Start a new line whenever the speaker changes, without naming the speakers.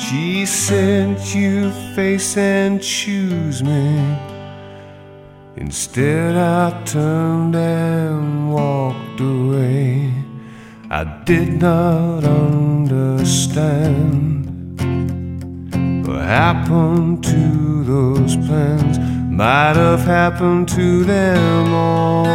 She said, "You face and choose me." Instead I turned and walked away. I did not understand what happened to those plans. Might have happened to them all.